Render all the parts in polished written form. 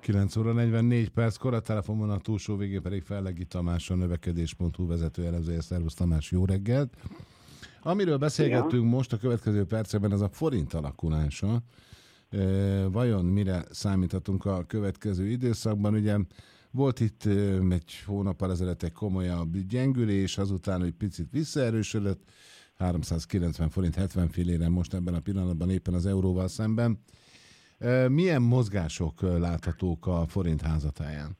9 óra 44 perckor, a telefonon a túlsó végén pedig Fellegi Tamás, a növekedés.hu vezető elemzője. Szervusz Tamás, jó reggelt! Amiről beszélgettünk most a következő percekben, az a forint alakulása. Vajon mire számíthatunk a következő időszakban? Ugye volt itt egy hónappal ezelőtt egy komolyabb gyengülés, azután egy picit visszaerősödött, 390 forint 70 fillére most ebben a pillanatban éppen az euróval szemben. Milyen mozgások láthatók a forint házatáján?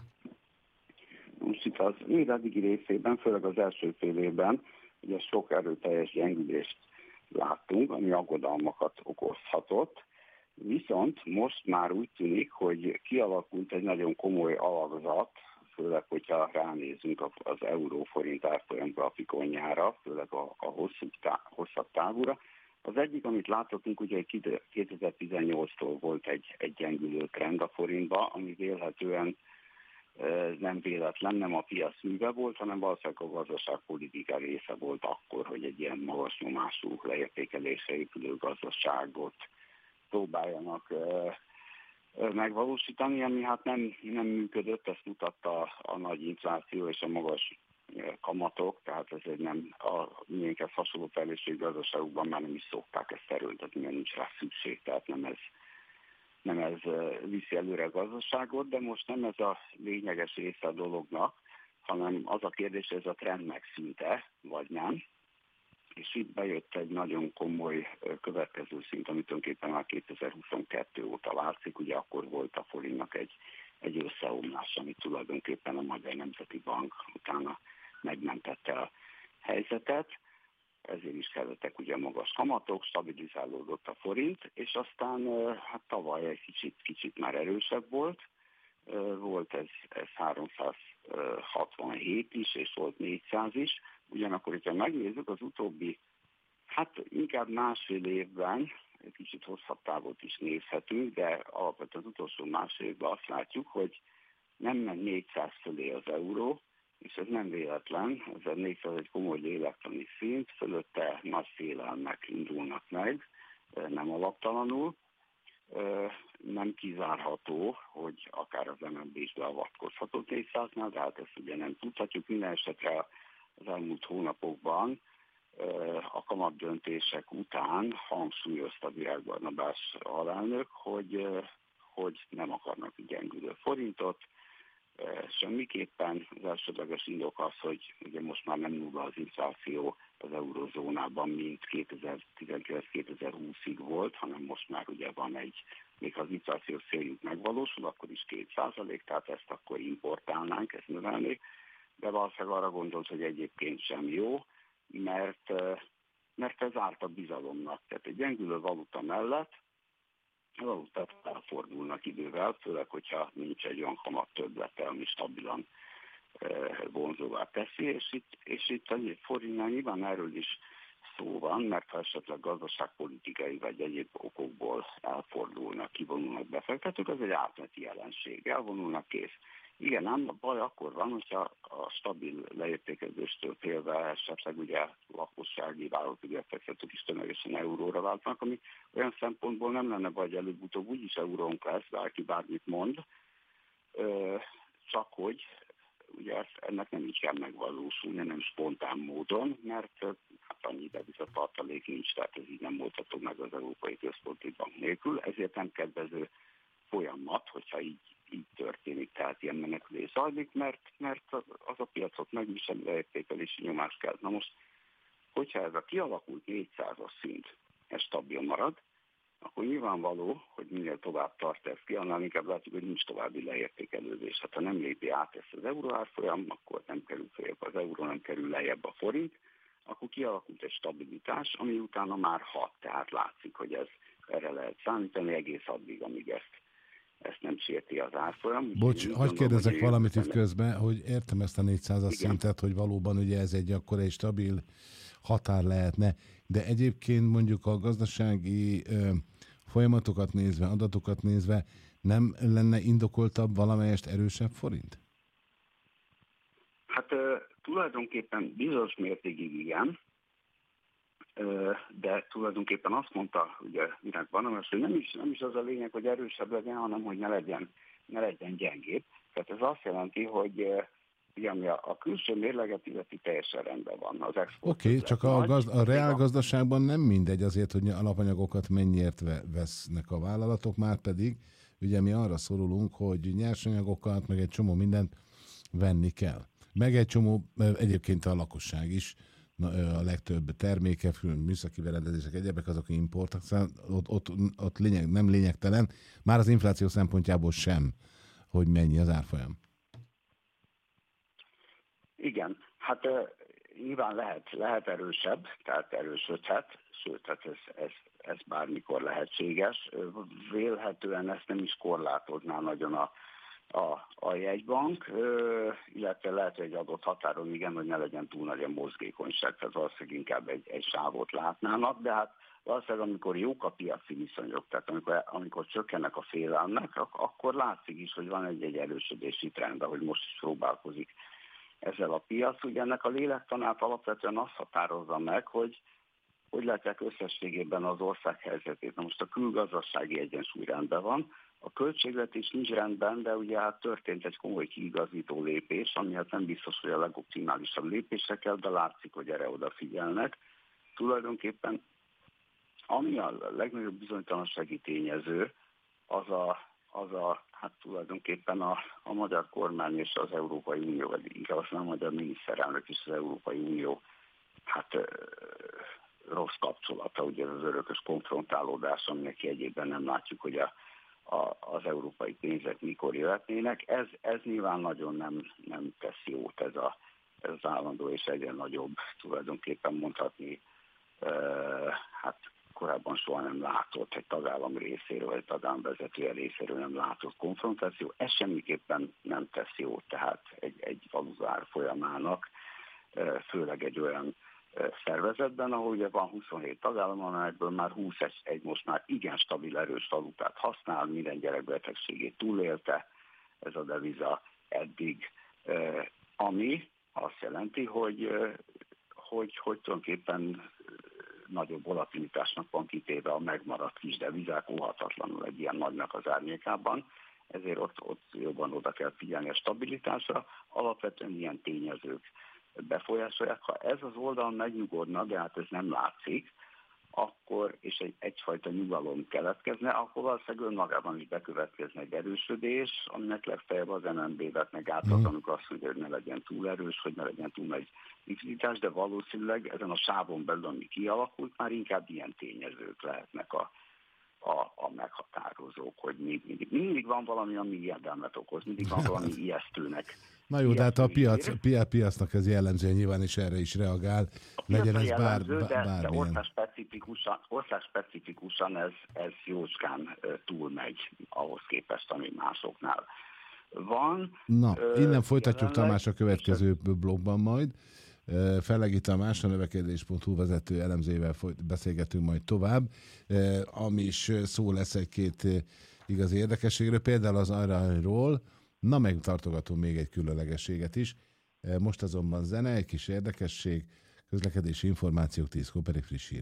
Most itt az év eddigi részében, főleg az első fél évben, ugye sok erőteljes gyengülést láttunk, ami aggodalmakat okozhatott. Viszont most már úgy tűnik, hogy kialakult egy nagyon komoly alakzat, főleg, hogyha ránézünk az euró-forint árfolyam grafikonjára, főleg a hosszabb távúra. Az egyik, amit láthatunk, ugye 2018-tól volt egy gyengülő trend a forintba, ami vélhetően nem véletlen, nem a piac műve volt, hanem valószínűleg a gazdaságpolitika része volt akkor, hogy egy ilyen magas nyomású leértékelésre épülő gazdaságot próbáljanak megvalósítani, ami hát nem működött, ezt mutatta a nagy infláció és a magas kamatok, tehát ez egy nem, a miénkhez hasonló fejlesztő gazdaságokban már nem is szokták ezt erőltetni, mert nincs rá szükség, tehát nem ez viszi előre a gazdaságot, de most nem ez a lényeges része a dolognak, hanem az a kérdés, hogy ez a trend megszűnt-e, vagy nem. És itt bejött egy nagyon komoly következő szint, amit tulajdonképpen már 2022 óta látszik, ugye akkor volt a forintnak egy összeomlás, amit tulajdonképpen a Magyar Nemzeti Bank utána megmentette a helyzetet, ezért is kellettek ugye magas kamatok, stabilizálódott a forint, és aztán hát tavaly egy kicsit már erősebb volt ez 367 is, és volt 400 is, ugyanakkor, hogyha megnézzük az utóbbi, hát inkább másfél évben, egy kicsit hosszabb távot is nézhetünk, de alapvetően az utolsó másfél évben azt látjuk, hogy nem ment 400 fölé az euró, és ez nem véletlen, ez a 400 egy komoly lélektani szint, fölötte nagy félelmek indulnak meg, nem alaptalanul. Nem kizárható, hogy akár az MNB is beavatkozhatott 400-nál, de hát ezt ugye nem tudhatjuk. Minden esetre az elmúlt hónapokban a kamatdöntések után hangsúlyozta Virág Barnabás alelnök, hogy nem akarnak gyengülő forintot, semmiképpen. Az elsődleges indok az, hogy ugye most már nem nulla az infláció az eurozónában, mint 2019-2020-ig volt, hanem most már ugye van még ha az inflációs céljunk megvalósul, akkor is 2%, tehát ezt akkor importálnánk, ezt növelnék, de valószínűleg arra gondolt, hogy egyébként sem jó, mert ez árt a bizalomnak. Tehát egy gyengülő valuta mellett a valutát elfordulnak idővel, főleg, hogyha nincs egy olyan kamat többlete, ami stabilan vonzóvá teszi, és itt a forintnál nyilván erről is szó van, mert ha esetleg gazdaságpolitikai vagy egyéb okokból elfordulnak, kivonulnak befektetők, az egy átmeneti jelenség, elvonulnak, kész. Igen, ám a baj akkor van, hogyha a stabil leértékezéstől félve esetleg ugye lakossági vállalati befektetők is tömegesen euróra váltanak, ami olyan szempontból nem lenne baj, hogy előbb-utóbb úgyis eurónk lesz, bárki bármit mond, csak hogy ugye ennek nem így kell megvalósulni, nem spontán módon, mert hát annyi devizatartalék nincs, tehát ez így nem oldható meg az Európai Központi Bank nélkül, ezért nem kedvező folyamat, hogyha így történik, tehát ilyen menekülés zajlik, mert az a piacot megviselő leértékelési nyomás kell. Na most, hogyha ez a kialakult 400-as szint, ez stabil marad, akkor nyilvánvaló, hogy minél tovább tart ez ki, annál inkább látjuk, hogy nincs további leértékelődés. Hát ha nem lépi át ezt az euró árfolyam, akkor nem kerül feljebb az euró, nem kerül lejjebb a forint, akkor kialakult egy stabilitás, ami utána már hat, tehát látszik, hogy erre lehet számítani egész addig, amíg ezt nem sérti az árfolyam. Bocs, hagyj kérdezek valamit itt közben, hogy értem ezt a 400-as szintet, hogy valóban ugye ez egy akkora egy stabil határ lehetne, de egyébként mondjuk a gazdasági folyamatokat nézve, adatokat nézve nem lenne indokoltabb valamelyest erősebb forint? Hát tulajdonképpen bizonyos mértékig igen, de tulajdonképpen azt mondta ugye Virág Barnabás, hogy nem is az a lényeg, hogy erősebb legyen, hanem hogy ne legyen ne legyen gyengébb. Tehát ez azt jelenti, hogy ugye, ami a külső mérleget illeti, teljesen rendben van. Az export. Oké, csak a reálgazdaságban nem mindegy azért, hogy alapanyagokat mennyiért vesznek a vállalatok, már pedig ugye mi arra szorulunk, hogy nyersanyagokat, meg egy csomó mindent venni kell. Meg egy csomó, egyébként a lakosság is, a legtöbb terméke, műszaki berendezések, egyebek azok importak, szóval ott nem lényegtelen, már az infláció szempontjából sem, hogy mennyi az árfolyam. Igen, hát nyilván lehet erősebb, tehát erősödhet, sőt, hát ez bármikor lehetséges. Vélhetően ezt nem is korlátozná nagyon a jegybank, illetve lehet, hogy egy adott határon igen, hogy ne legyen túl nagy a mozgékonyság, tehát valószínűleg inkább egy sávot látnának, de hát valószínűleg amikor jók a piaci viszonyok, tehát amikor csökkennek a félelmek, akkor látszik is, hogy van egy erősödési trend, ahogy most is próbálkozik ezzel a piac. Ugye ennek a lélektanát alapvetően azt határozza meg, hogy látják összességében az ország helyzetét. Na most a külgazdasági egyensúly rendben van, a költségvetés nincs rendben, de ugye hát történt egy komoly kiigazító lépés, ami hát nem biztos, hogy a legoptimálisabb lépésre kell, de látszik, hogy erre odafigyelnek. Tulajdonképpen ami a legnagyobb bizonytalansági tényező, hát tulajdonképpen a magyar kormány és az Európai Unió, vagy inkább azt nem a magyar miniszterelnök és az Európai Unió rossz kapcsolata, ugye ez az örökös konfrontálódás, aminek jegyében nem látjuk, hogy az európai pénzek mikor jöhetnének. Ez nyilván nagyon nem tesz jót, ez az állandó és egyre nagyobb, tulajdonképpen mondhatni, hát korábban soha nem látott egy tagállam részéről, egy tagállam vezetője részéről nem látott konfrontáció. Ez semmiképpen nem tesz jót, tehát egy valutár folyamának, főleg egy olyan szervezetben, ahol ugye van 27 tagállam, amelyekből már 20 egy most már igen stabil, erős valutát használ, minden gyerekbetegségét túlélte ez a deviza eddig, ami azt jelenti, hogy tulajdonképpen nagyobb volatilitásnak van kitéve a megmaradt kis devizák, óhatatlanul egy ilyen nagynak az árnyékában, ezért ott jobban oda kell figyelni a stabilitásra. Alapvetően ilyen tényezők befolyásolják. Ha ez az oldal megnyugodna, de hát ez nem látszik, akkor, és egyfajta nyugalom keletkezne, akkor valószínűleg önmagában is bekövetkezne egy erősödés, aminek legfeljebb az MNB vet meg átad, amikor azt mondja, hogy ne legyen túl erős, hogy ne legyen túl nagy likviditás, de valószínűleg ezen a sávon belül, ami kialakult, már inkább ilyen tényezők lehetnek a meghatározók, hogy mindig van valami, ami ijedelmet okoz, mindig van valami ijesztőnek. Na jó, de hát a piacnak ez jellemzően nyilván is erre is reagál, legyen ez bármilyen. De országspecifikusan ez jócskán túlmegy ahhoz képest, ami másoknál van. Na, innen folytatjuk Tamás a következő blogban majd. Fellegi Tamás, a növekedés.hu vezető elemzőjével beszélgetünk majd tovább, ami is szó lesz egy-két igazi érdekességről, például az aranyról, na meg tartogatunk még egy különlegességet is. Most azonban zene, egy kis érdekesség, közlekedési információk, 10-kor pedig friss hír.